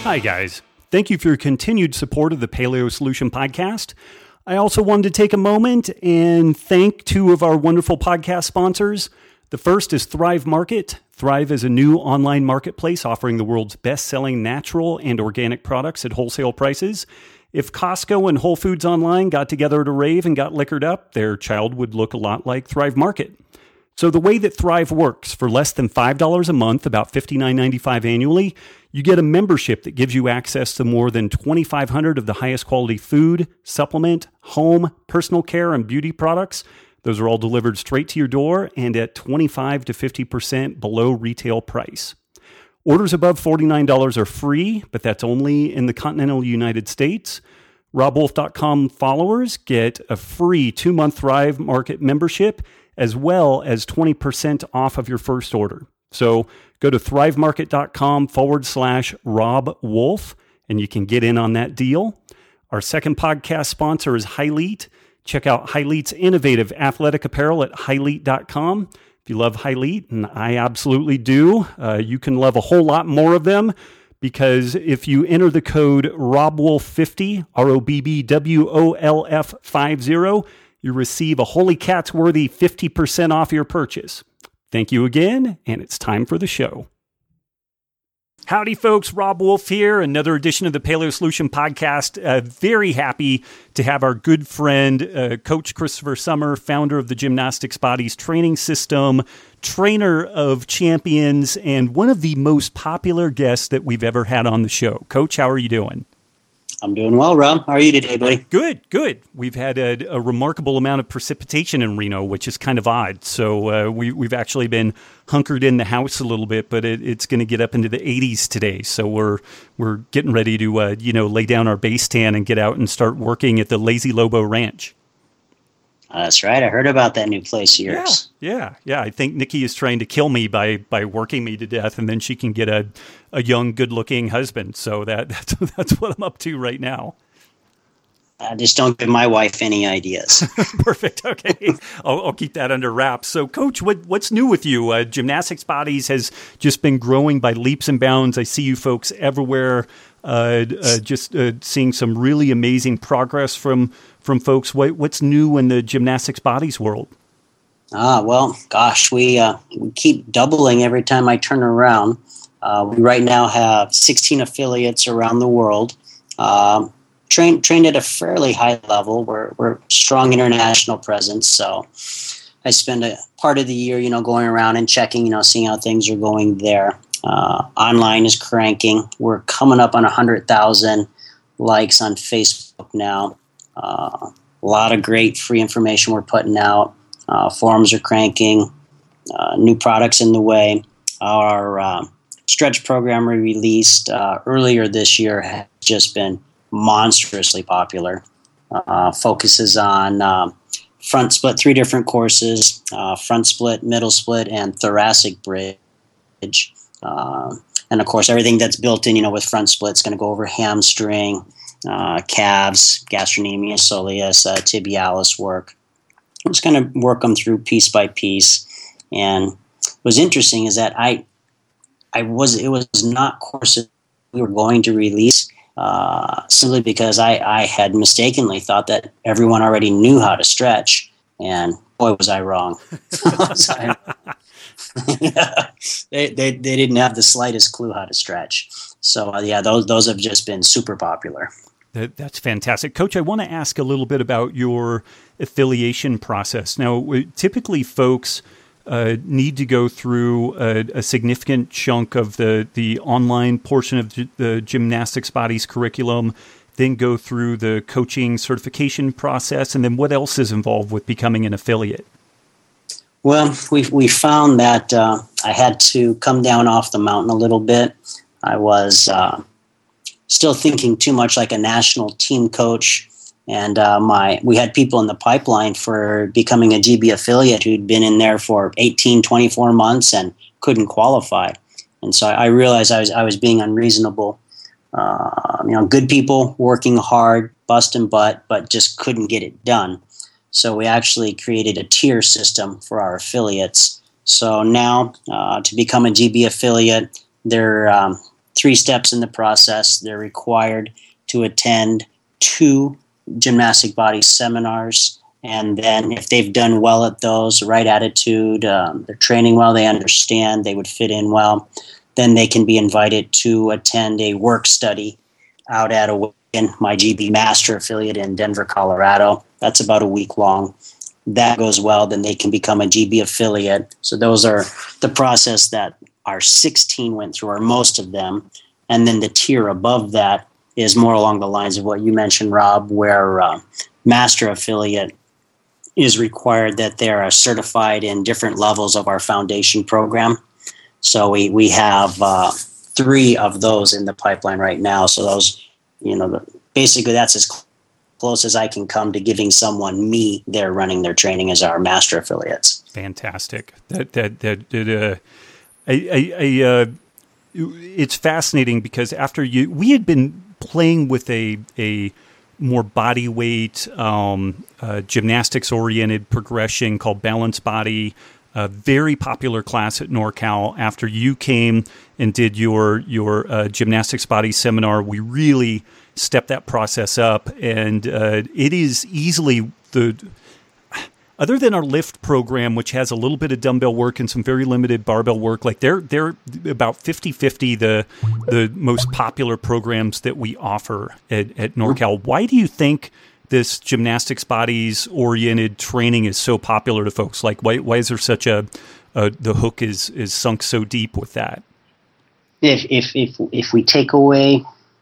Hi, guys. Thank you for your continued support of the Paleo Solution Podcast. I also wanted to take a moment and thank two of our wonderful podcast sponsors. The first is Thrive Market. Thrive is a new online marketplace offering the world's best-selling natural and organic products at wholesale prices. If Costco and Whole Foods Online got together at a rave and got liquored up, their child would look a lot like Thrive Market. So the way that Thrive works, for less than $5 a month, about $59.95 annually, you get a membership that gives you access to more than 2,500 of the highest quality food, supplement, home, personal care, and beauty products. Those are all delivered straight to your door and at 25 to 50% below retail price. Orders above $49 are free, but that's only in the continental United States. RobWolf.com followers get a free 2-month Thrive Market membership, as well as 20% off of your first order. So go to thrivemarket.com/RobWolf, and you can get in on that deal. Our second podcast sponsor is Hylete. Check out Hylete's innovative athletic apparel at Hylete.com. If you love Hylete, and I absolutely do, you can love a whole lot more of them, because if you enter the code ROBWOLF50, ROBBWOLF50, you receive a Holy Cats worthy 50% off your purchase. Thank you again, and it's time for the show. Howdy, folks. Rob Wolf here. Another edition of the Paleo Solution Podcast. Very happy to have our good friend, Coach Christopher Sommer, founder of the Gymnastics Bodies Training System, trainer of champions, and one of the most popular guests that we've ever had on the show. Coach, how are you doing? I'm doing well, Rob. How are you today, buddy? Good. We've had a remarkable amount of precipitation in Reno, which is kind of odd. So we've actually been hunkered in the house a little bit, but it's going to get up into the 80s today. So we're getting ready to lay down our base tan and get out and start working at the Lazy Lobo Ranch. That's right. I heard about that new place of yours. Yeah. I think Nikki is trying to kill me by working me to death, and then she can get a young, good-looking husband. So that's what I'm up to right now. Just don't give my wife any ideas. Perfect. Okay. I'll keep that under wraps. So, Coach, what's new with you? Gymnastics Bodies has just been growing by leaps and bounds. I see you folks everywhere. Just seeing some really amazing progress from folks. What's new in the Gymnastics Bodies world? Well, gosh, we keep doubling every time I turn around. We right now have 16 affiliates around the world, trained at a fairly high level. We're strong international presence, so I spend a part of the year, going around and checking, seeing how things are going there. Online is cranking. We're coming up on 100,000 likes on Facebook now. A lot of great free information we're putting out. Forums are cranking. New products in the way. Our stretch program we released earlier this year has just been monstrously popular. Focuses on front split, 3 different courses, front split, middle split, and thoracic bridge. And of course, everything that's built in, with front split is going to go over hamstring, calves, gastrocnemius, soleus, tibialis work. I'm just going to work them through piece by piece. And what was interesting is that it was not courses we were going to release simply because I had mistakenly thought that everyone already knew how to stretch, and boy, was I wrong. They didn't have the slightest clue how to stretch. So those have just been super popular. That's fantastic. Coach, I want to ask a little bit about your affiliation process. Now, typically folks need to go through a significant chunk of the online portion of the Gymnastics Bodies curriculum, then go through the coaching certification process, and then what else is involved with becoming an affiliate? Well, we found that I had to come down off the mountain a little bit. I was still thinking too much like a national team coach, and we had people in the pipeline for becoming a GB affiliate who'd been in there for 18, 24 months and couldn't qualify. And so I realized I was being unreasonable. Good people working hard, busting butt, but just couldn't get it done. So we actually created a tier system for our affiliates. So now to become a GB affiliate, they're 3 steps in the process. They're required to attend 2 gymnastic body seminars. And then if they've done well at those, right attitude, they're training well, they understand, they would fit in well, then they can be invited to attend a work study out at my GB Master affiliate in Denver, Colorado. That's about a week long. That goes well, then they can become a GB affiliate. So those are the process that our 16 went through, or most of them. And then the tier above that is more along the lines of what you mentioned, Rob, where Master affiliate is required that they're certified in different levels of our foundation program. So we have 3 of those in the pipeline right now. So those, basically that's as close as I can come to giving someone they're running their training as our master affiliates. Fantastic. It's fascinating because we had been playing with a more body weight, gymnastics oriented progression called Balance Body, a very popular class at NorCal. After you came and did your gymnastics body seminar, we really stepped that process up, and it is easily other than our lift program, which has a little bit of dumbbell work and some very limited barbell work, like they're about 50-50 the most popular programs that we offer at NorCal. Why do you think this gymnastics bodies oriented training is so popular to folks? Like why is there such the hook is sunk so deep with that? If we take away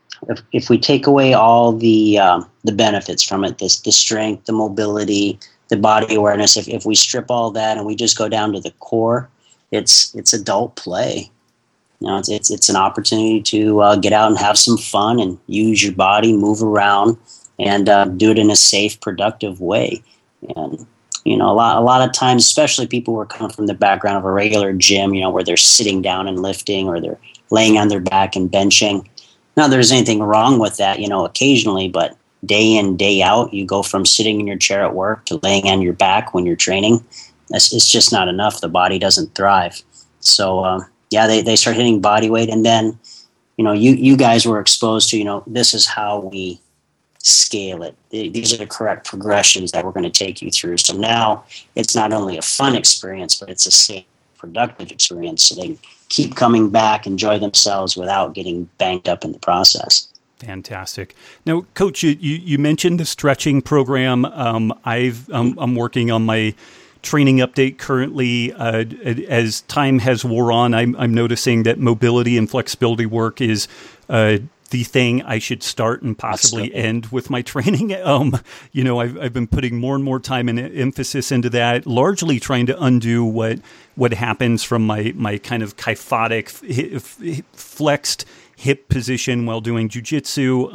all the benefits from it, the strength, the mobility, the body awareness, if we strip all that and we just go down to the core, it's adult play. It's an opportunity to get out and have some fun and use your body, move around, and do it in a safe, productive way. And a lot of times, especially people who are coming from the background of a regular gym, where they're sitting down and lifting, or they're laying on their back and benching. Not that there's anything wrong with that, occasionally, but day in, day out, you go from sitting in your chair at work to laying on your back when you're training. It's just not enough. The body doesn't thrive. So, they start hitting body weight. And then, you guys were exposed to, this is how we scale it. These are the correct progressions that we're going to take you through. So now it's not only a fun experience, but it's a safe, productive experience. So they keep coming back, enjoy themselves without getting banged up in the process. Fantastic. Now, Coach, you mentioned the stretching program. I'm working on my training update currently. As time has wore on, I'm noticing that mobility and flexibility work is the thing I should start and possibly end with my training. I've been putting more and more time and emphasis into that, largely trying to undo what happens from my kind of kyphotic, flexed hip position while doing jiu-jitsu.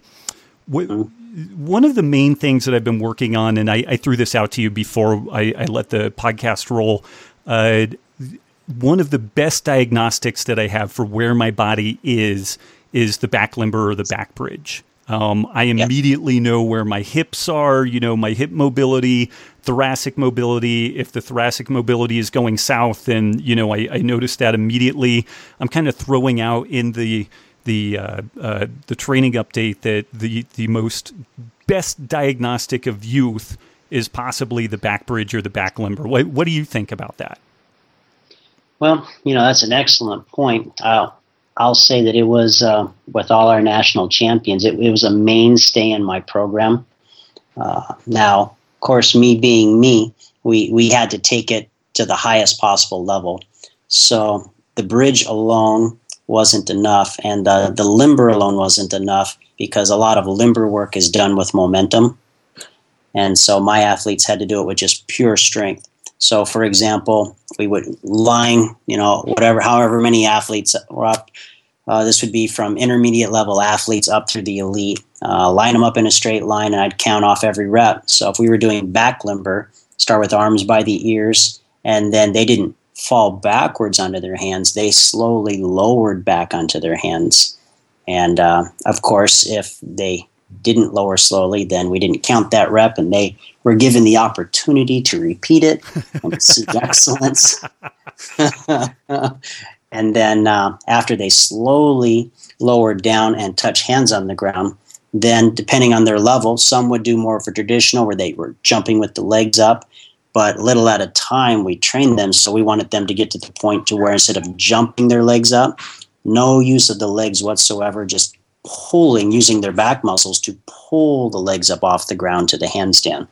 One of the main things that I've been working on, and I threw this out to you before I let the podcast roll, one of the best diagnostics that I have for where my body is the back limber or the back bridge. I immediately know where my hips are, my hip mobility, thoracic mobility. If the thoracic mobility is going south, then, I notice that immediately. I'm kind of throwing out in the training update that the most best diagnostic of youth is possibly the back bridge or the back limber. What do you think about that? Well, that's an excellent point. I'll say that it was, with all our national champions, it was a mainstay in my program. Now, of course, me being me, we had to take it to the highest possible level. So the bridge alone wasn't enough, and the limber alone wasn't enough, because a lot of limber work is done with momentum. And so my athletes had to do it with just pure strength. So, for example, we would line, however many athletes were up. This would be from intermediate level athletes up through the elite. Line them up in a straight line, and I'd count off every rep. So if we were doing back limber, start with arms by the ears, and then they didn't fall backwards onto their hands. They slowly lowered back onto their hands. And, of course, if they didn't lower slowly, then we didn't count that rep, and they were given the opportunity to repeat it and see excellence. And then after they slowly lowered down and touch hands on the ground, then depending on their level, some would do more of a traditional where they were jumping with the legs up, but little at a time we trained them. So we wanted them to get to the point to where instead of jumping their legs up, no use of the legs whatsoever, just pulling, using their back muscles to pull the legs up off the ground to the handstand.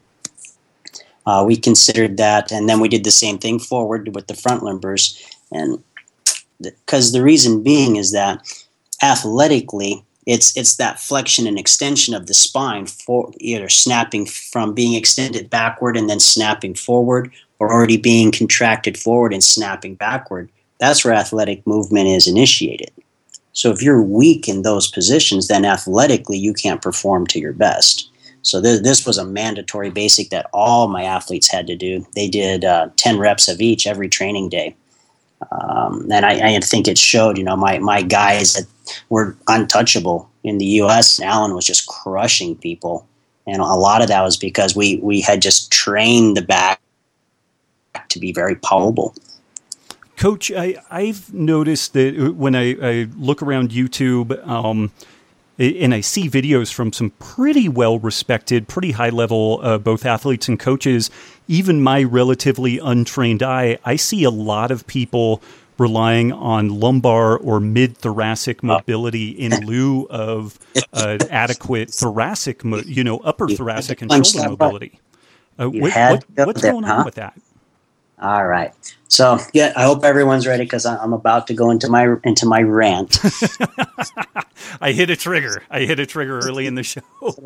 We considered that, and then we did the same thing forward with the front limbers. And because the reason being is that athletically, it's that flexion and extension of the spine, for either snapping from being extended backward and then snapping forward, or already being contracted forward and snapping backward. That's where athletic movement is initiated. So if you're weak in those positions, then athletically you can't perform to your best. So this was a mandatory basic that all my athletes had to do. They did 10 reps of each every training day. And I think it showed, my guys that were untouchable in the U.S. Alan was just crushing people. And a lot of that was because we had just trained the back to be very powerful. Coach, I've noticed that when I look around YouTube and I see videos from some pretty well-respected, pretty high-level both athletes and coaches, even my relatively untrained eye, I see a lot of people relying on lumbar or mid-thoracic mobility in lieu of adequate thoracic, upper thoracic and shoulder mobility. What's going on with that? All right. So, yeah, I hope everyone's ready because I'm about to go into my rant. I hit a trigger early in the show.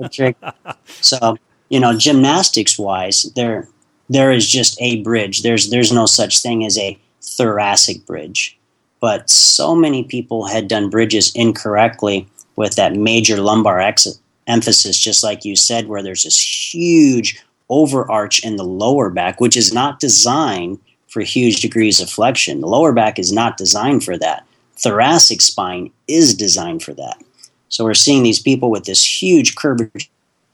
So, gymnastics-wise, there is just a bridge. There's no such thing as a thoracic bridge. But so many people had done bridges incorrectly with that major lumbar emphasis, just like you said, where there's this huge overarch in the lower back, which is not designed for huge degrees of flexion. The lower back is not designed for that. Thoracic spine is designed for that. So we're seeing these people with this huge curvature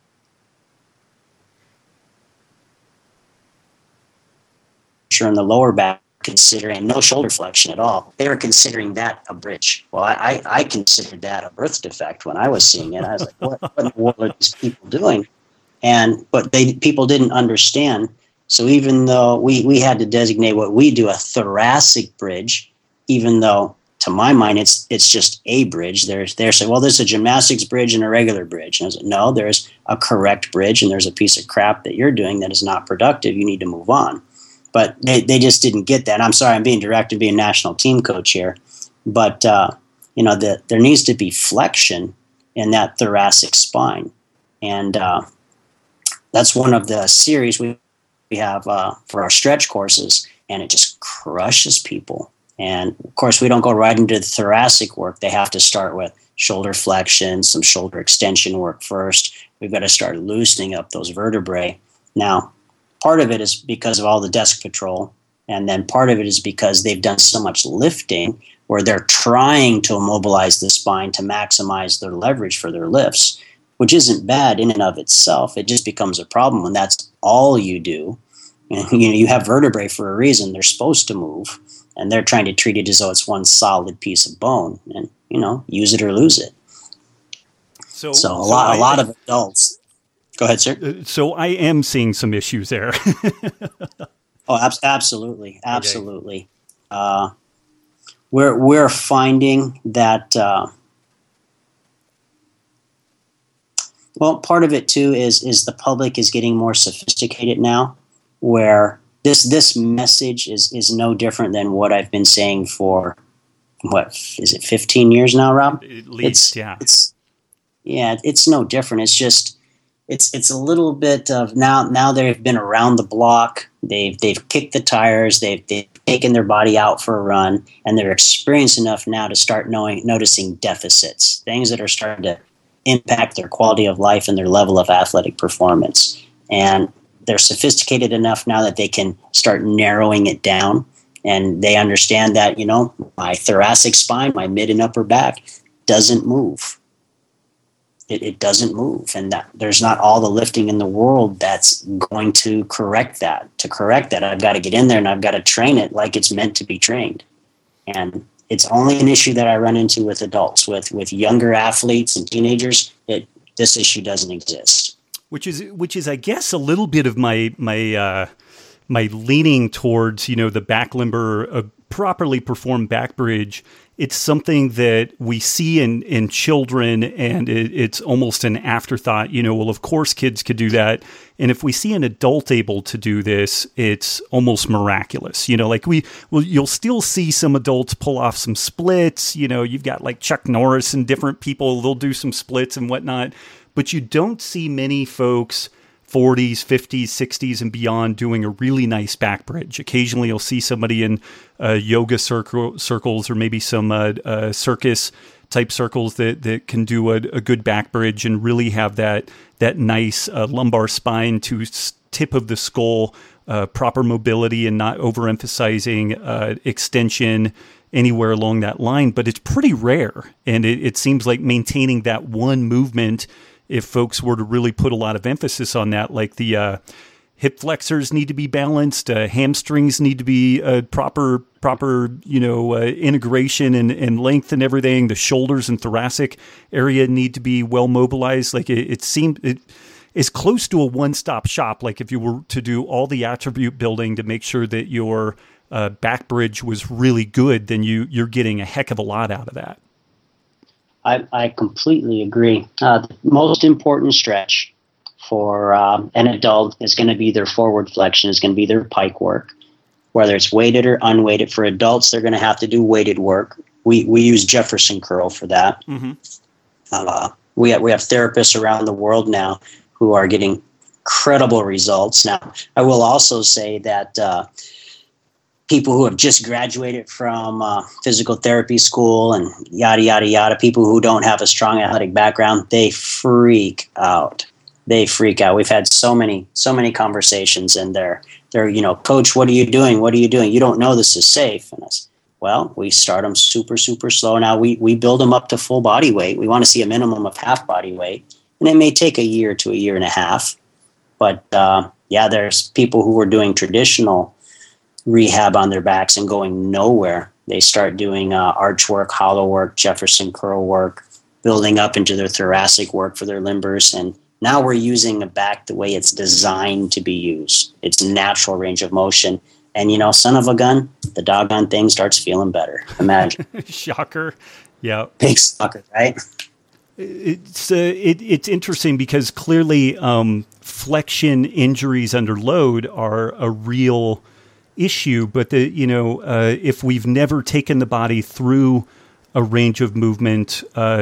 in the lower back, considering no shoulder flexion at all. They were considering that a bridge. Well, I considered that a birth defect when I was seeing it. I was like, what in the world are these people doing? But people didn't understand. So even though we had to designate what we do a thoracic bridge, even though to my mind it's just a bridge. They're saying, well, there's a gymnastics bridge and a regular bridge. And I was like, no, there's a correct bridge, and there's a piece of crap that you're doing that is not productive. You need to move on. But they just didn't get that. I'm sorry, I'm being direct to being national team coach here. But there needs to be flexion in that thoracic spine, and that's one of the series we have for our stretch courses, and it just crushes people. And of course, we don't go right into the thoracic work. They have to start with shoulder flexion, some shoulder extension work first. We've got to start loosening up those vertebrae. Now, part of it is because of all the desk patrol, and then part of it is because they've done so much lifting where they're trying to immobilize the spine to maximize their leverage for their lifts, which isn't bad in and of itself. It just becomes a problem when that's all you do. And, you have vertebrae for a reason. They're supposed to move, and they're trying to treat it as though it's one solid piece of bone, and, use it or lose it. So a lot of adults. Go ahead, sir. So I am seeing some issues there. Absolutely. Okay. We're finding that. Well, part of it too is the public is getting more sophisticated now, where this message is no different than what I've been saying for, what is it, 15 years now, Rob? At least, it's no different. It's just it's a little bit of now they've been around the block. They've kicked the tires. They've taken their body out for a run, and they're experienced enough now to start noticing deficits, things that are starting to impact their quality of life and their level of athletic performance. And they're sophisticated enough now that they can start narrowing it down, and they understand that, my thoracic spine, my mid and upper back doesn't move. It doesn't move, and that there's not all the lifting in the world that's going to correct that. To correct that, I've got to get in there and I've got to train it like it's meant to be trained. And It's only an issue that I run into with adults. With younger athletes and teenagers, this issue doesn't exist. Which is, I guess, a little bit of my leaning towards, the back limber, a properly performed back bridge. It's something that we see in children, and it's almost an afterthought. Well, of course kids could do that. And if we see an adult able to do this, it's almost miraculous. You'll still see some adults pull off some splits. You've got like Chuck Norris and different people, they'll do some splits and whatnot. But you don't see many folks 40s, 50s, 60s, and beyond doing a really nice back bridge. Occasionally you'll see somebody in yoga circles or maybe some circus type circles that can do a good back bridge and really have that nice lumbar spine to tip of the skull, proper mobility and not overemphasizing extension anywhere along that line. But it's pretty rare. And it seems like maintaining that one movement, if folks were to really put a lot of emphasis on that, like the hip flexors need to be balanced, hamstrings need to be proper integration and length and everything. The shoulders and thoracic area need to be well mobilized. Like it seemed it is close to a one-stop shop. Like if you were to do all the attribute building to make sure that your back bridge was really good, then you're getting a heck of a lot out of that. I completely agree. The most important stretch for an adult is going to be their forward flexion, is going to be their pike work. Whether it's weighted or unweighted, for adults, they're going to have to do weighted work. We use Jefferson curl for that. Mm-hmm. We have therapists around the world now who are getting incredible results. Now, I will also say that people who have just graduated from physical therapy school and yada, yada, yada, people who don't have a strong athletic background, they freak out. We've had so many conversations, and they're, Coach, what are you doing? What are you doing? You don't know this is safe. And I said, well, we start them super, super slow. Now we build them up to full body weight. We want to see a minimum of half body weight, and it may take a year to a year and a half. But there's people who are doing traditional rehab on their backs and going nowhere. They start doing arch work, hollow work, Jefferson curl work, building up into their thoracic work for their limbers. And now we're using the back the way it's designed to be used. It's natural range of motion. And, son of a gun, the doggone thing starts feeling better. Imagine. Shocker. Yeah. Big sucker, right? It's interesting because clearly flexion injuries under load are a real issue, but if we've never taken the body through a range of movement,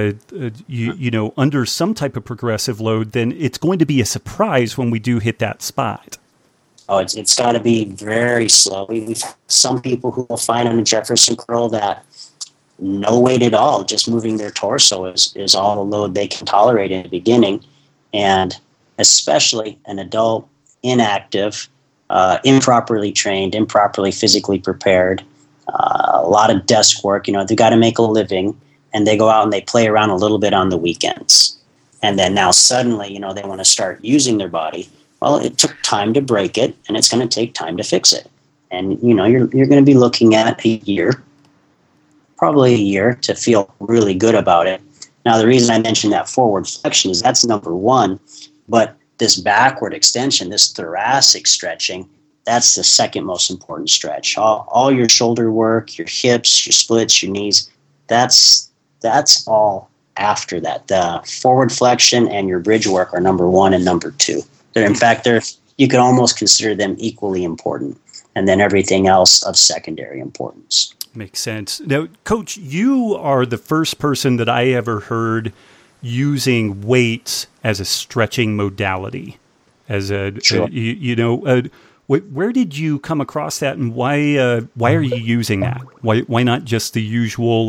under some type of progressive load, then it's going to be a surprise when we do hit that spot. Oh, it's got to be very slow. We've some people who will find on a Jefferson curl that no weight at all, just moving their torso is all the load they can tolerate in the beginning, and especially an adult, inactive, improperly trained, improperly physically prepared, a lot of desk work. They've got to make a living, and they go out and they play around a little bit on the weekends. And then now suddenly, they want to start using their body. Well, it took time to break it, and it's going to take time to fix it. And, you're going to be looking at probably a year to feel really good about it. Now, the reason I mentioned that forward flexion is that's number one, but this backward extension, this thoracic stretching, that's the second most important stretch. All your shoulder work, your hips, your splits, your knees, that's all after that. The forward flexion and your bridge work are number one and number two. In fact, you could almost consider them equally important, and then everything else of secondary importance. Makes sense. Now, Coach, you are the first person that I ever heard using weights as a stretching modality. Sure. Where did you come across that, and why are you using that? Why not just the usual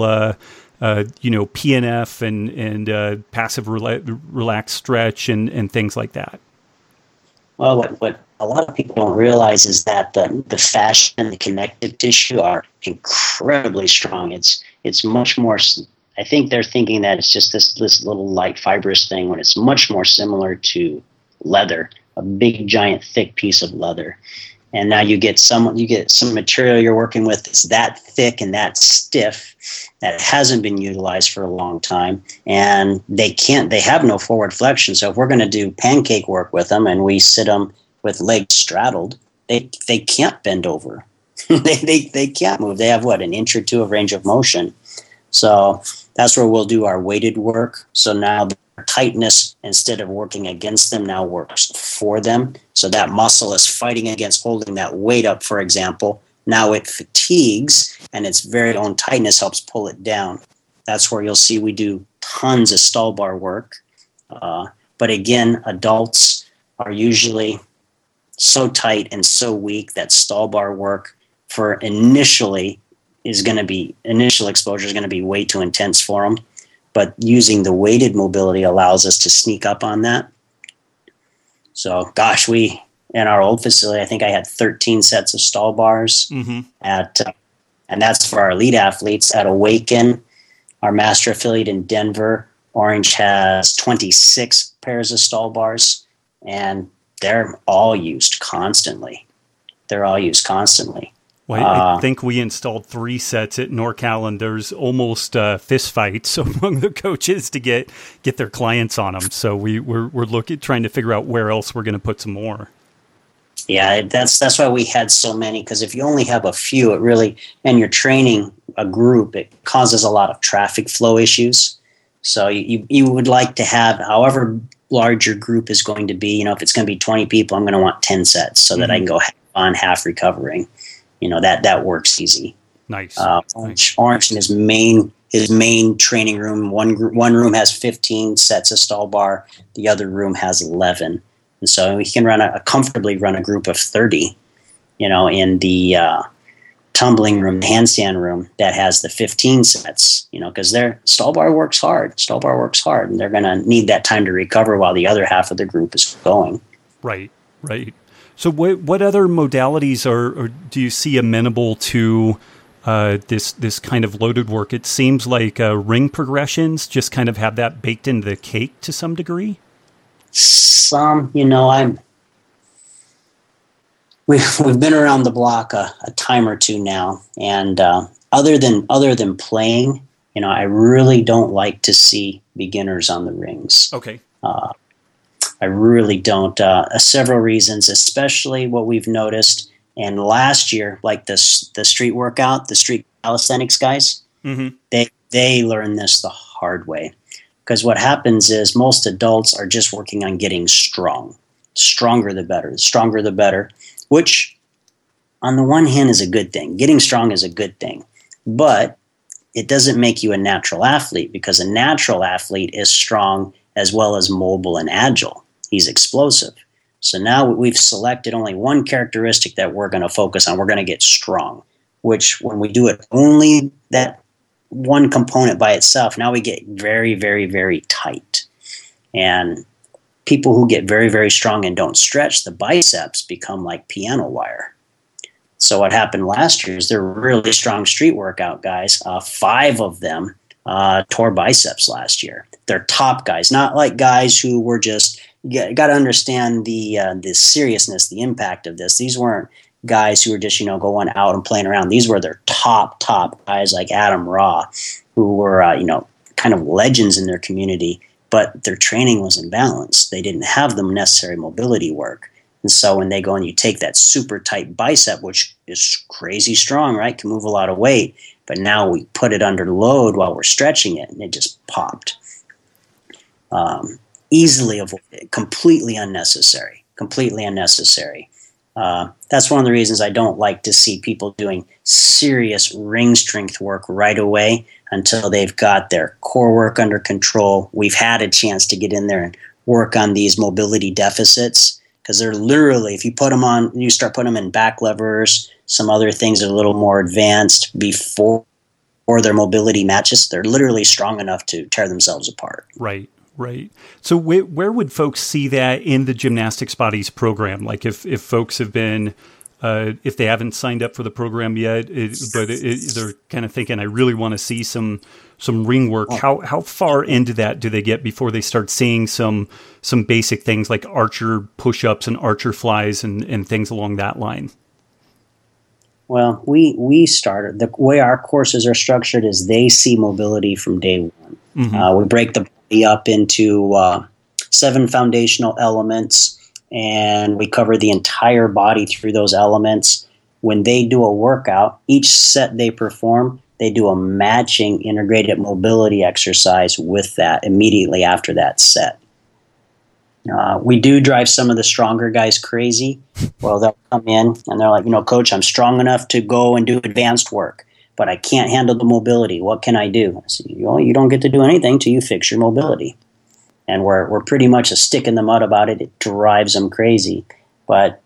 PNF and passive relaxed stretch and things like that? Well, what a lot of people don't realize is that the fascia and the connective tissue are incredibly strong. It's much more. I think they're thinking that it's just this little light fibrous thing, when it's much more similar to leather, a big, giant, thick piece of leather. And now you get some material you're working with that's that thick and that stiff that hasn't been utilized for a long time, and they have no forward flexion. So if we're going to do pancake work with them and we sit them with legs straddled, they can't bend over. they can't move. They have an inch or two of range of motion. So that's where we'll do our weighted work. So now the tightness, instead of working against them, now works for them. So that muscle is fighting against holding that weight up, for example. Now it fatigues, and its very own tightness helps pull it down. That's where you'll see we do tons of stall bar work. But again, adults are usually so tight and so weak that stall bar work for initial exposure is going to be way too intense for them. But using the weighted mobility allows us to sneak up on that. So, gosh, in our old facility, I think I had 13 sets of stall bars and that's for our elite athletes. At Awaken, our master affiliate in Denver, Orange has 26 pairs of stall bars, and they're all used constantly. Well, I think we installed 3 sets at NorCal, and there's almost fist fights among the coaches to get their clients on them. So we're trying to figure out where else we're going to put some more. Yeah, that's why we had so many, because if you only have a few, and you're training a group, it causes a lot of traffic flow issues. So you would like to have, however large your group is going to be, if it's going to be 20 people, I'm going to want 10 sets so that I can go half on, half recovering. That works easy. Nice. Orange in his main training room, one room has 15 sets of stall bar, the other room has 11. And so we can comfortably run a group of 30, in the tumbling room, the handstand room that has the 15 sets, because their stall bar works hard, and they're going to need that time to recover while the other half of the group is going. Right. So what other modalities or do you see amenable to this kind of loaded work? It seems like ring progressions just kind of have that baked into the cake to some degree. Some, we've been around the block a time or two now, and other than playing, I really don't like to see beginners on the rings. Okay. I really don't. Several reasons, especially what we've noticed. And last year, like the street workout, the street calisthenics guys, they learned this the hard way. Because what happens is most adults are just working on getting strong. Stronger the better. The stronger the better, which on the one hand is a good thing. Getting strong is a good thing. But it doesn't make you a natural athlete, because a natural athlete is strong as well as mobile and agile. He's explosive. So now we've selected only one characteristic that we're going to focus on. We're going to get strong, which when we do it only that one component by itself, now we get very, very, very tight. And people who get very, very strong and don't stretch, the biceps become like piano wire. So what happened last year is they're really strong street workout guys. 5 of them tore biceps last year. They're top guys, not like guys who were just, you got to understand the seriousness, the impact of this. These weren't guys who were just, going out and playing around. These were their top guys like Adam Raw, who were, kind of legends in their community, but their training was imbalanced. They didn't have the necessary mobility work. And so when they go and you take that super tight bicep, which is crazy strong, right, can move a lot of weight, but now we put it under load while we're stretching it, and it just popped. Easily avoided, completely unnecessary. That's one of the reasons I don't like to see people doing serious ring strength work right away until they've got their core work under control. We've had a chance to get in there and work on these mobility deficits, because they're literally, if you put them on, you start putting them in back levers, some other things that are a little more advanced before their mobility matches, they're literally strong enough to tear themselves apart. Right. So where would folks see that in the Gymnastics Bodies program? Like if folks have been, if they haven't signed up for the program yet, but they're kind of thinking, I really want to see some ring work. How far into that do they get before they start seeing some basic things like archer push-ups and archer flies and things along that line? Well, we started, the way our courses are structured is they see mobility from day one. We break the body up into 7 foundational elements, and we cover the entire body through those elements. When they do a workout, each set they perform, they do a matching integrated mobility exercise with that immediately after that set. We do drive some of the stronger guys crazy. Well, they'll come in and they're like, Coach, I'm strong enough to go and do advanced work, but I can't handle the mobility. What can I do? I said, you don't get to do anything till you fix your mobility. And we're pretty much a stick in the mud about it. It drives them crazy. But,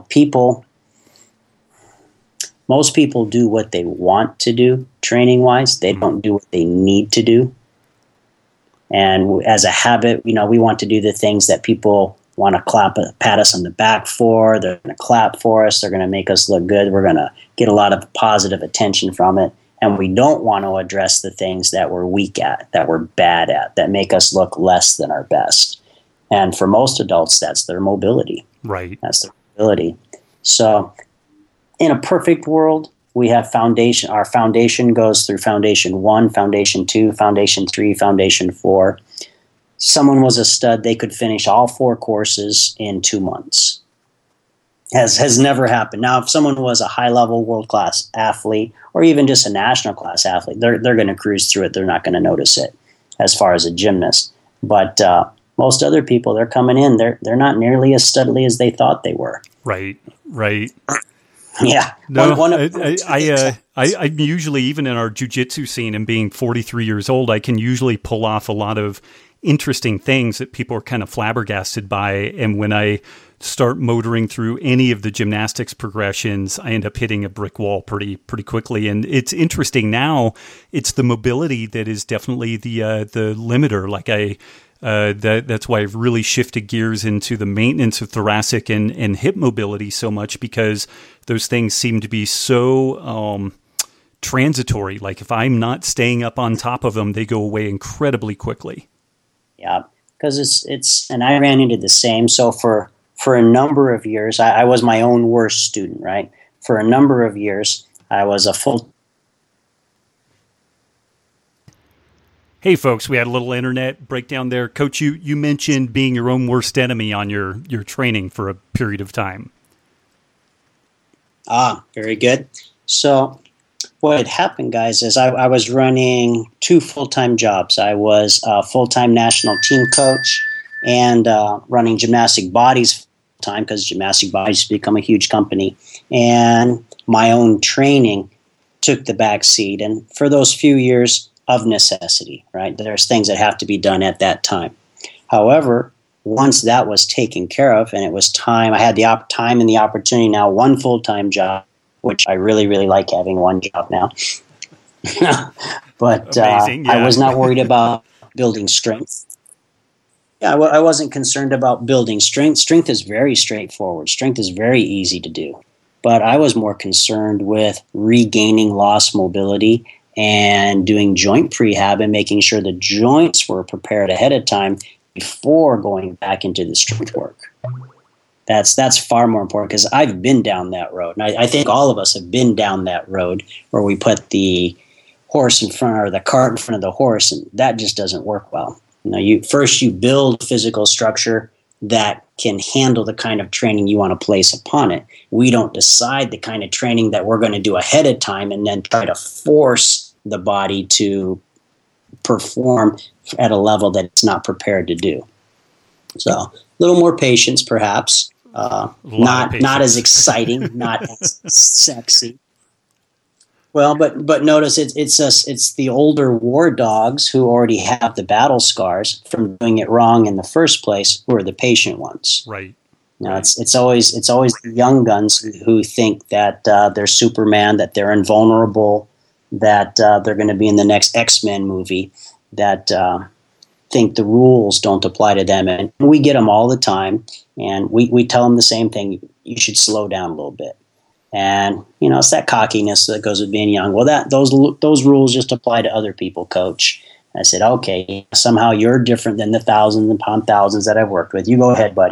most people do what they want to do training-wise. They don't do what they need to do. And as a habit, we want to do the things that people want to pat us on the back for. They're going to clap for us. They're going to make us look good. We're going to get a lot of positive attention from it. And we don't want to address the things that we're weak at, that we're bad at, that make us look less than our best. And for most adults, that's their mobility. Right. That's their mobility. So in a perfect world, we have foundation. Our foundation goes through Foundation 1, Foundation 2, Foundation 3, Foundation 4. Someone was a stud. They could finish all 4 courses in 2 months. Has never happened. Now, if someone was a high-level world-class athlete or even just a national class athlete, they're going to cruise through it. They're not going to notice it as far as a gymnast. But most other people, they're coming in. They're not nearly as studly as they thought they were. Right. Yeah. No, I'm usually, even in our jiu-jitsu scene and being 43 years old, I can usually pull off a lot of interesting things that people are kind of flabbergasted by. And when I start motoring through any of the gymnastics progressions, I end up hitting a brick wall pretty quickly. And it's interesting now. It's the mobility that is definitely the limiter. Like that's why I've really shifted gears into the maintenance of thoracic and hip mobility so much, because those things seem to be so transitory. Like if I'm not staying up on top of them, they go away incredibly quickly. Yeah, because it's and I ran into the same. So for a number of years, I was my own worst student, right? For a number of years, I was a full. Hey, folks, we had a little internet breakdown there. Coach, you mentioned being your own worst enemy on your training for a period of time. Very good. So what had happened, guys, is I was running 2 full-time jobs. I was a full-time national team coach and running Gymnastic Bodies full-time, because Gymnastic Bodies has become a huge company. And my own training took the back seat. And for those few years, of necessity, right? There's things that have to be done at that time. However, once that was taken care of and it was time, I had the time and the opportunity now, 1 full-time job, which I really, really like having 1 job now. But Amazing, yeah. I was not worried about building strength. Yeah, I wasn't concerned about building strength. Strength is very straightforward. Strength is very easy to do. But I was more concerned with regaining lost mobility and doing joint prehab and making sure the joints were prepared ahead of time before going back into the strength work. That's far more important, because I've been down that road. And I think all of us have been down that road where we put the horse in front, or the cart in front of the horse, and that just doesn't work well. You build physical structure that can handle the kind of training you want to place upon it. We don't decide the kind of training that we're going to do ahead of time and then try to force the body to perform at a level that it's not prepared to do. So a little more patience, perhaps. Not as exciting, not as sexy. Well, but notice it's the older war dogs who already have the battle scars from doing it wrong in the first place who are the patient ones. Right. It's always the young guns who think that they're Superman, that they're invulnerable, that they're going to be in the next X-Men movie, that think the rules don't apply to them. And we get them all the time, and we tell them the same thing. You should slow down a little bit. And, it's that cockiness that goes with being young. Well, those rules just apply to other people, Coach. And I said, okay, somehow you're different than the thousands upon thousands that I've worked with. You go ahead, buddy.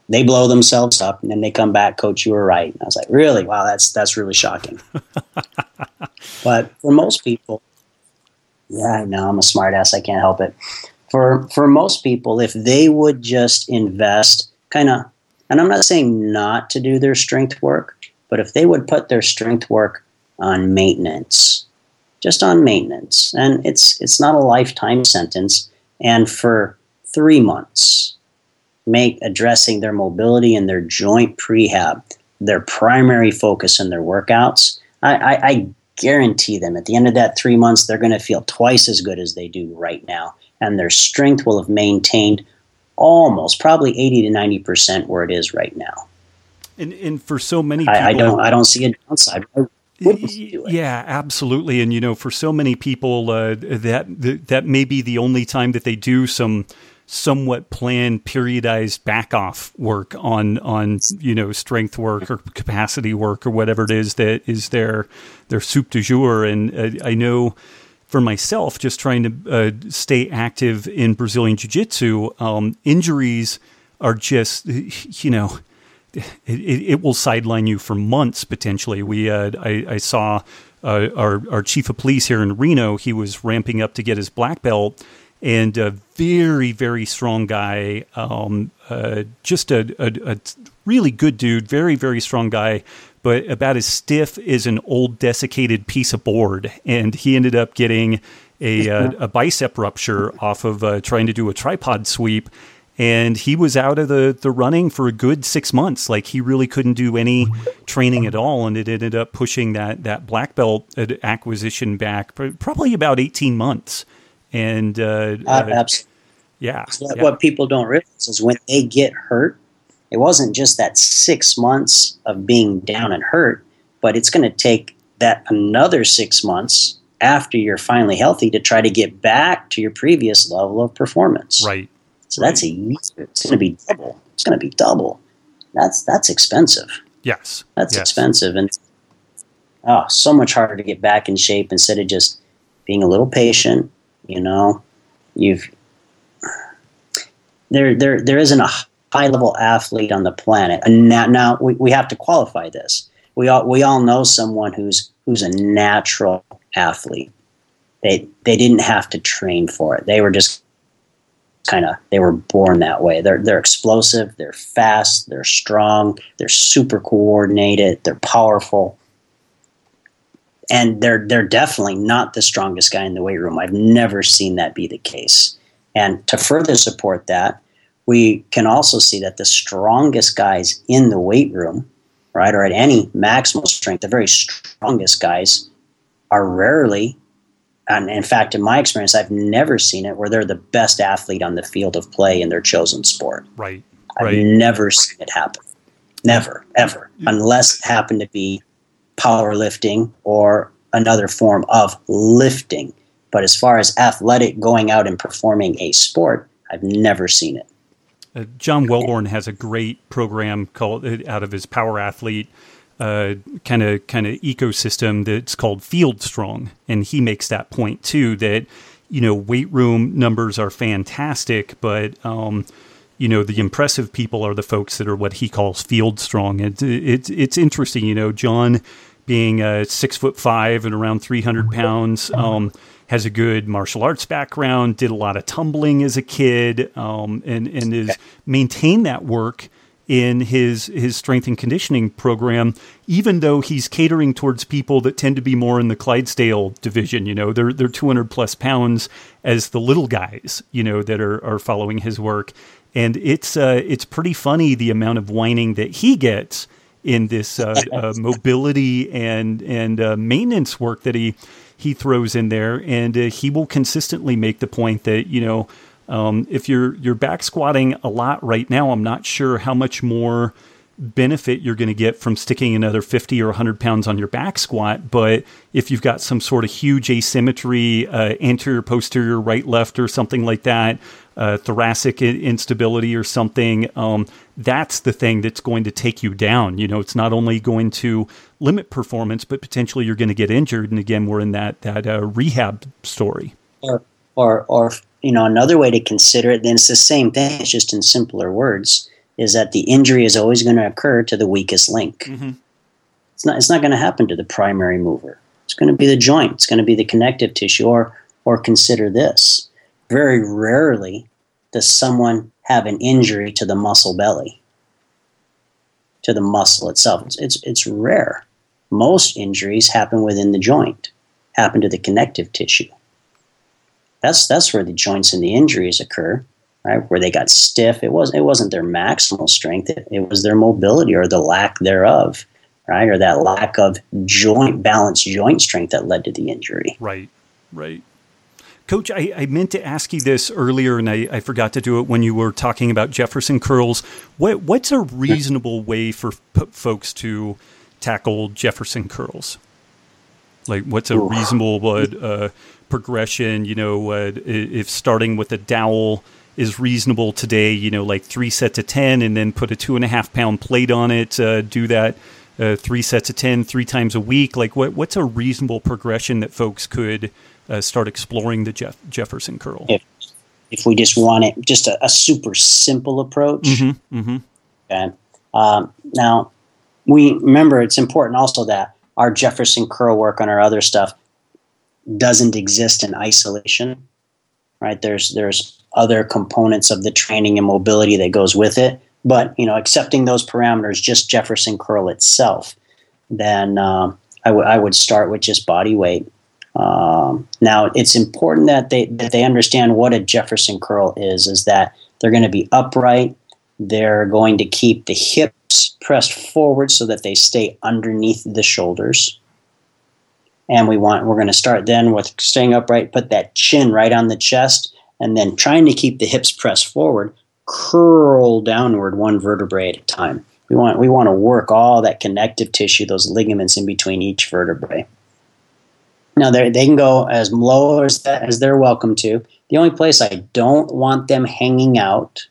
they blow themselves up, and then they come back, coach, you were right. And I was like, really? Wow, that's really shocking. But for most people, yeah, I know I'm a smart ass. I can't help it. For most people, if they would just invest kind of, and I'm not saying not to do their strength work, but if they would put their strength work on maintenance, just on maintenance, and it's not a lifetime sentence, and for 3 months, make addressing their mobility and their joint prehab their primary focus in their workouts, I guarantee them at the end of that 3 months, they're going to feel twice as good as they do right now. And their strength will have maintained almost probably 80 to 90% where it is right now. And for so many people, I don't see a downside. Yeah, absolutely. And, for so many people, that may be the only time that they do some somewhat planned, periodized back off work on strength work or capacity work or whatever it is that is their soup du jour. And I know for myself, just trying to stay active in Brazilian Jiu-Jitsu, injuries are just, it will sideline you for months potentially. I saw our chief of police here in Reno. He was ramping up to get his black belt, and a very, very strong guy, just a really good dude, very, very strong guy, but about as stiff as an old desiccated piece of board. And he ended up getting a bicep rupture off of trying to do a tripod sweep. And he was out of the running for a good 6 months. Like, he really couldn't do any training at all. And it ended up pushing that black belt acquisition back probably about 18 months. And absolutely. Yeah. So what people don't realize is when they get hurt, it wasn't just that 6 months of being down and hurt, but it's going to take that another 6 months after you're finally healthy to try to get back to your previous level of performance. Right. So that's it's going to be double. It's going to be double. That's expensive. Yes. That's expensive. And so much harder to get back in shape instead of just being a little patient. There isn't a high level athlete on the planet. And now we have to qualify this. We all know someone who's a natural athlete. They didn't have to train for it. They were just they were born that way. They're explosive, they're fast, they're strong, they're super coordinated, they're powerful. And they're definitely not the strongest guy in the weight room. I've never seen that be the case. And to further support that, we can also see that the strongest guys in the weight room, right, or at any maximal strength, the very strongest guys are rarely, and in fact, in my experience, I've never seen it where they're the best athlete on the field of play in their chosen sport. Right. I've never seen it happen. Never, ever. Unless it happened to be powerlifting or another form of lifting. But as far as athletic going out and performing a sport, I've never seen it. John Welborn has a great program called out of his Power Athlete kind of ecosystem that's called Field Strong, and he makes that point too, that weight room numbers are fantastic, but the impressive people are the folks that are what he calls field strong. It's interesting, John being 6'5" and around 300 pounds, has a good martial arts background, did a lot of tumbling as a kid, and is maintained that work in his strength and conditioning program, even though he's catering towards people that tend to be more in the Clydesdale division. They're 200 plus pounds as the little guys, that are following his work. And it's pretty funny the amount of whining that he gets in this mobility and maintenance work that he throws in there. And he will consistently make the point that, if you're back squatting a lot right now, I'm not sure how much more benefit you're going to get from sticking another 50 or 100 pounds on your back squat. But if you've got some sort of huge asymmetry, anterior, posterior, right, left, or something like that, thoracic instability or something, that's the thing that's going to take you down. It's not only going to limit performance, but potentially you're going to get injured. And again, we're in that rehab story. Or another way to consider it, then it's the same thing. It's just in simpler words. is that the injury is always going to occur to the weakest link. Mm-hmm. It's not going to happen to the primary mover. It's going to be the joint. It's going to be the connective tissue, or consider this. Very rarely does someone have an injury to the muscle belly, to the muscle itself. It's rare. Most injuries happen within the joint, happen to the connective tissue. That's where the joints and the injuries occur, right? Where they got stiff. It wasn't their maximal strength. It was their mobility or the lack thereof, right? Or that lack of balanced joint strength that led to the injury. Right. Coach, I meant to ask you this earlier, and I forgot to do it when you were talking about Jefferson curls. What's a reasonable way for folks to tackle Jefferson curls? Like, what's a reasonable progression? If starting with a dowel is reasonable today, like 3 sets of 10, and then put a 2.5 pound plate on it. Do that 3 sets of 10 3 times a week. Like, what's a reasonable progression that folks could start exploring the Jefferson curl? If we just want it, just a super simple approach. Mm-hmm, mm-hmm. Okay. Now, we remember it's important also that our Jefferson curl work on our other stuff doesn't exist in isolation, right? There's other components of the training and mobility that goes with it. But, accepting those parameters, just Jefferson curl itself, then I would start with just body weight. Now, it's important that they understand what a Jefferson curl is that they're going to be upright. They're going to keep the hips pressed forward so that they stay underneath the shoulders. And we're going to start then with staying upright, put that chin right on the chest, and then trying to keep the hips pressed forward, curl downward one vertebrae at a time. We want to work all that connective tissue, those ligaments in between each vertebrae. Now, they can go as low as they're welcome to. The only place I don't want them hanging out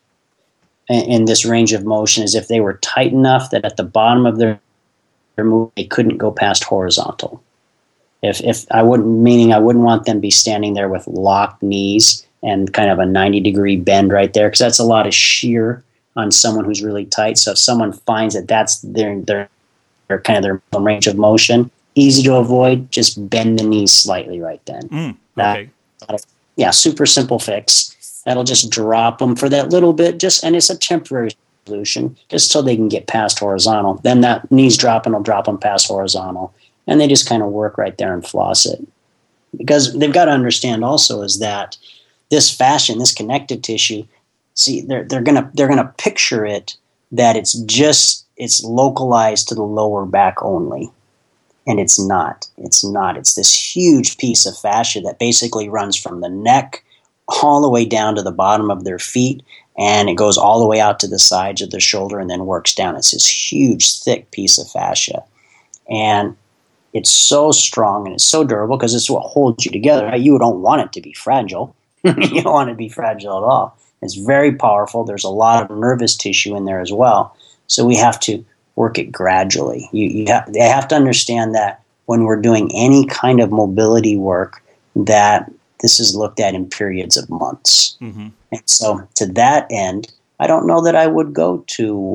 in this range of motion is if they were tight enough that at the bottom of their move they couldn't go past horizontal. If I wouldn't want them to be standing there with locked knees and kind of a 90-degree bend right there, because that's a lot of shear on someone who's really tight. So if someone finds that that's their kind of their range of motion, easy to avoid, just bend the knees slightly right then. Okay. Super simple fix. That'll just drop them for that little bit, and it's a temporary solution, just so they can get past horizontal. Then that knees dropping will drop them past horizontal, and they just kind of work right there and floss it. Because they've got to understand also is that this fascia, this connective tissue, see, they're gonna picture it that it's localized to the lower back only. And it's not. It's this huge piece of fascia that basically runs from the neck all the way down to the bottom of their feet, and it goes all the way out to the sides of the shoulder and then works down. It's this huge, thick piece of fascia. And it's so strong and it's so durable because it's what holds you together. Right? You don't want it to be fragile. You don't want it to be fragile at all. It's very powerful. There's a lot of nervous tissue in there as well. So we have to work it gradually. They have to understand that when we're doing any kind of mobility work, that this is looked at in periods of months. Mm-hmm. And so to that end, I don't know that I would go to,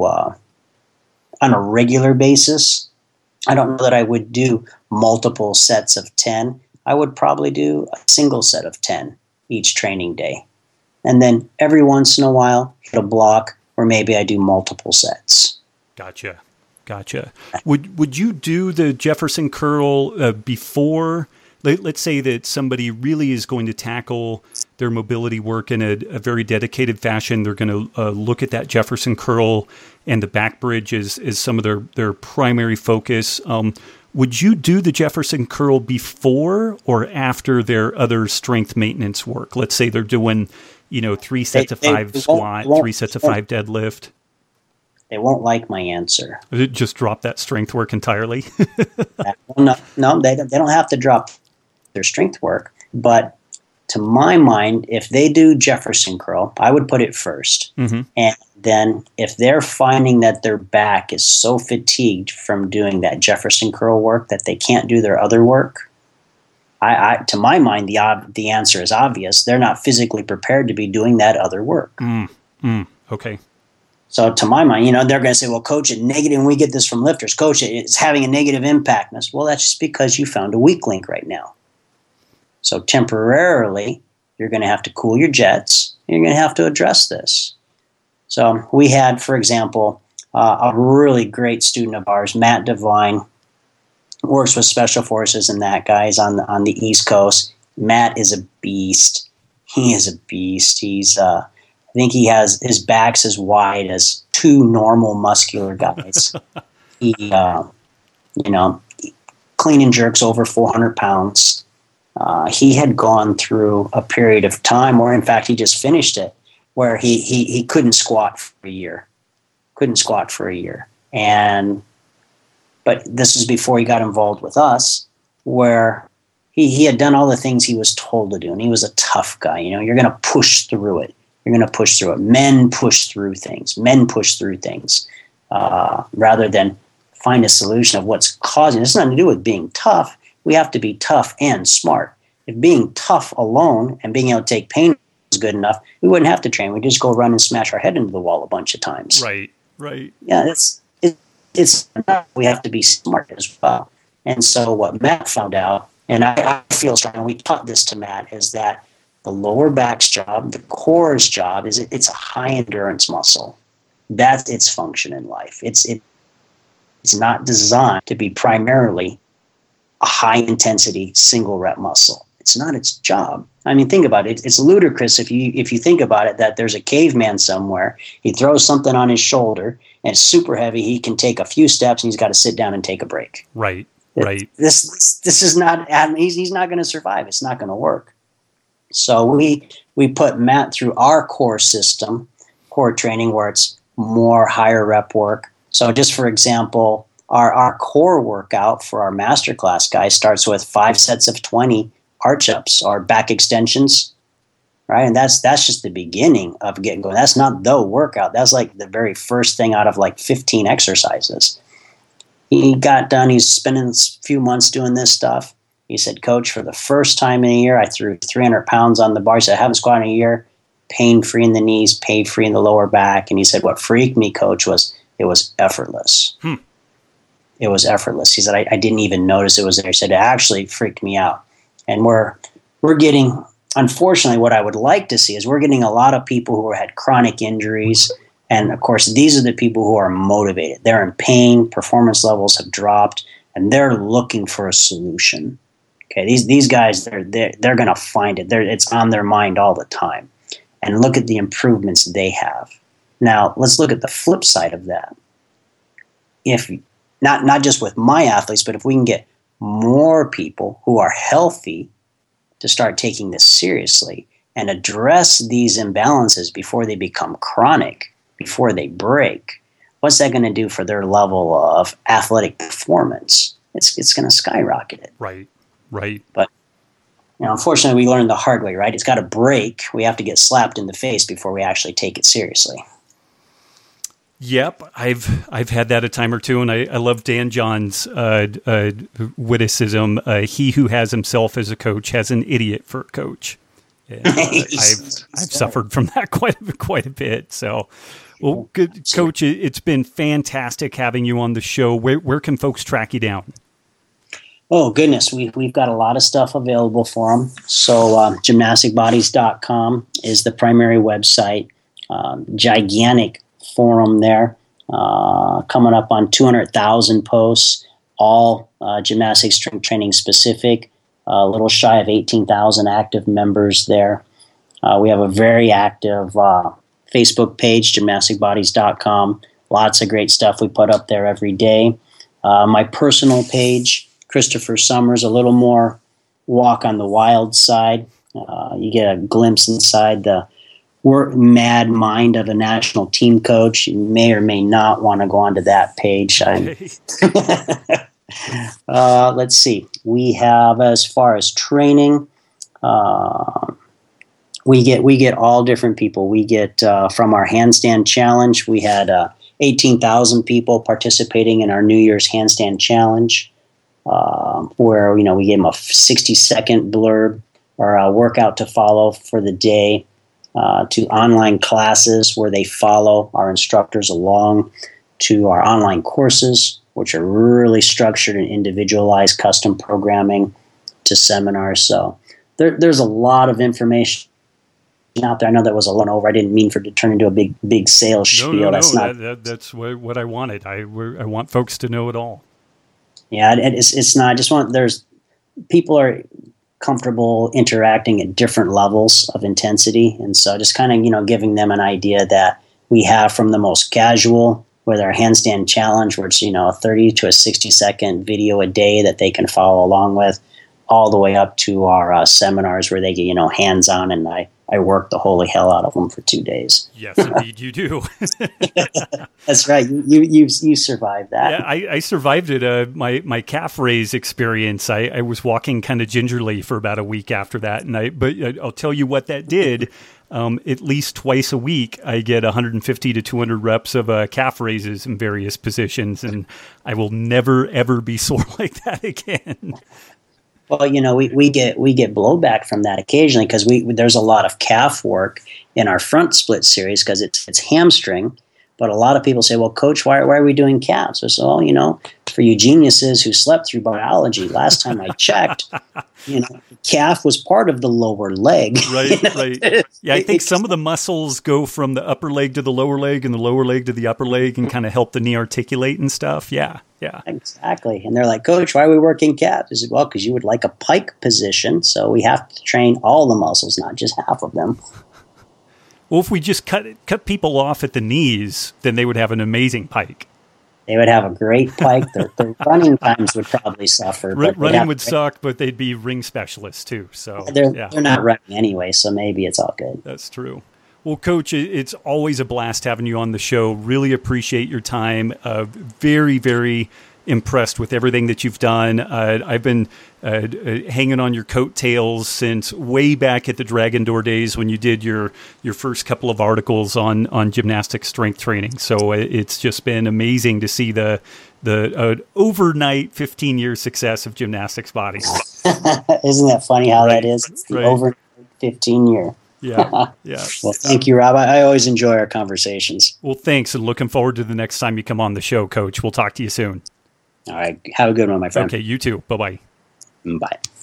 on a regular basis, I don't know that I would do multiple sets of 10. I would probably do a single set of 10 each training day. And then every once in a while, hit a block where maybe I do multiple sets. Gotcha. Would you do the Jefferson curl before? Let's say that somebody really is going to tackle their mobility work in a very dedicated fashion. They're going to look at that Jefferson curl and the back bridge as some of their primary focus. Would you do the Jefferson curl before or after their other strength maintenance work? Let's say they're doing, 3 sets of 5 squat, 3 sets of 5 deadlift. They won't like my answer. Just drop that strength work entirely? No, they don't have to drop their strength work. But to my mind, if they do Jefferson curl, I would put it first. Mm-hmm. And then if they're finding that their back is so fatigued from doing that Jefferson curl work that they can't do their other work, to my mind, the answer is obvious. They're not physically prepared to be doing that other work. Okay. So to my mind, they're going to say, well, coach, it negative, and we get this from lifters. Coach, it's having a negative impact. And I said, well, that's just because you found a weak link right now. So temporarily, you're going to have to cool your jets. You're going to have to address this. So we had, for example, a really great student of ours, Matt Devine, works with Special Forces, and that guy's on the East Coast. Matt is a beast. He is a beast. He's I think he has his back's as wide as two normal muscular guys. He, clean and jerks over 400 pounds. He had gone through a period of time where, in fact, he just finished it, where he couldn't squat for a year. But this was before he got involved with us, where he had done all the things he was told to do, and he was a tough guy. You're going to push through it. Men push through things. Rather than find a solution of what's causing it. It's nothing to do with being tough. We have to be tough and smart. If being tough alone and being able to take pain was good enough, we wouldn't have to train. We'd just go run and smash our head into the wall a bunch of times. Right. Yeah, it's we have to be smart as well. And so what Matt found out, and I feel strong, and we taught this to Matt, is that the lower back's job, the core's job, it's a high endurance muscle. That's its function in life. It's not designed to be primarily a high intensity single rep muscle. It's not its job. I mean, think about it. It's ludicrous if you think about it, that there's a caveman somewhere. He throws something on his shoulder and it's super heavy. He can take a few steps and he's got to sit down and take a break. Right. This is not. He's not going to survive. It's not going to work. So we put Matt through our core system, core training, where it's more higher rep work. So just for example, our core workout for our masterclass guys starts with 5 sets of 20 arch ups or back extensions, right? And that's just the beginning of getting going. That's not the workout. That's like the very first thing out of like 15 exercises. He got done. He's spending a few months doing this stuff. He said, Coach, for the first time in a year, I threw 300 pounds on the bar. He said, I haven't squatted in a year. Pain-free in the knees, pain-free in the lower back. And he said, what freaked me, Coach, was it was effortless. It was effortless. He said, I didn't even notice it was there. He said, it actually freaked me out. And we're getting, unfortunately, what I would like to see is we're getting a lot of people who had chronic injuries. And, of course, these are the people who are motivated. They're in pain. Performance levels have dropped. And they're looking for a solution. Okay, these guys, they're going to find it. It's on their mind all the time. And look at the improvements they have. Now, let's look at the flip side of that. If not just with my athletes, but if we can get more people who are healthy to start taking this seriously and address these imbalances before they become chronic, before they break, what's that going to do for their level of athletic performance? It's going to skyrocket it. Right. But unfortunately, we learned the hard way, right? It's got to break. We have to get slapped in the face before we actually take it seriously. Yep, I've had that a time or two, and I love Dan John's witticism. He who has himself as a coach has an idiot for a coach. And, I've suffered from that quite a bit. So, well, good, Coach. It's been fantastic having you on the show. Where can folks track you down? Oh, goodness. We've got a lot of stuff available for them. So gymnasticbodies.com is the primary website. Gigantic forum there, coming up on 200,000 posts, all gymnastic strength training specific, a little shy of 18,000 active members there. We have a very active Facebook page, gymnasticbodies.com. Lots of great stuff we put up there every day. My personal page, Christopher Summers, a little more walk on the wild side. You get a glimpse inside the mad mind of a national team coach. You may or may not want to go onto that page. Let's see. We have, as far as training, we get all different people. We get from our handstand challenge. We had 18,000 people participating in our New Year's handstand challenge, where we gave them a 60-second blurb or a workout to follow for the day. to online classes where they follow our instructors along, to our online courses, which are really structured and individualized custom programming, to seminars. So there's a lot of information out there. I know that was a lot over. I didn't mean for it to turn into a big sales spiel. No, that's that's what I wanted. I want folks to know it all. Yeah, it's not. I just want people are comfortable interacting at different levels of intensity, and so just kind of giving them an idea that we have from the most casual with our handstand challenge, where it's a 30 to a 60-second video a day that they can follow along with, all the way up to our seminars where they get hands-on, and I work the holy hell out of them for 2 days. Yes, indeed you do. That's right. You survived that. Yeah, I survived it. My calf raise experience. I was walking kind of gingerly for about a week after that, but I'll tell you what that did. At least twice a week, I get 150 to 200 reps of calf raises in various positions, and I will never ever be sore like that again. Well, we get blowback from that occasionally because there's a lot of calf work in our front split series because it's hamstring. But a lot of people say, well, Coach, why are we doing calves? I said, well, for you geniuses who slept through biology, last time I checked, calf was part of the lower leg. Right, right. Yeah, I think some of the muscles go from the upper leg to the lower leg and the lower leg to the upper leg and kind of help the knee articulate and stuff. Yeah. Yeah, exactly. And they're like, Coach, why are we working calves? I said, well, because you would like a pike position, so we have to train all the muscles, not just half of them. Well, if we just cut people off at the knees, then they would have an amazing pike. They would have a great pike. Their running times would probably suffer. Running would suck, but they'd be ring specialists too. So they're not running anyway, so maybe it's all good. That's true. Well, Coach, it's always a blast having you on the show. Really appreciate your time. Very, very impressed with everything that you've done. I've been hanging on your coattails since way back at the Dragon Door days when you did your first couple of articles on gymnastic strength training. So it's just been amazing to see the overnight 15-year success of gymnastics bodies. Isn't that funny how that is? It's the overnight 15-year. Yeah, yeah. Well, thank you, Rob. I always enjoy our conversations. Well, thanks, and looking forward to the next time you come on the show, Coach. We'll talk to you soon. All right. Have a good one, my friend. Okay, you too. Bye-bye. Bye.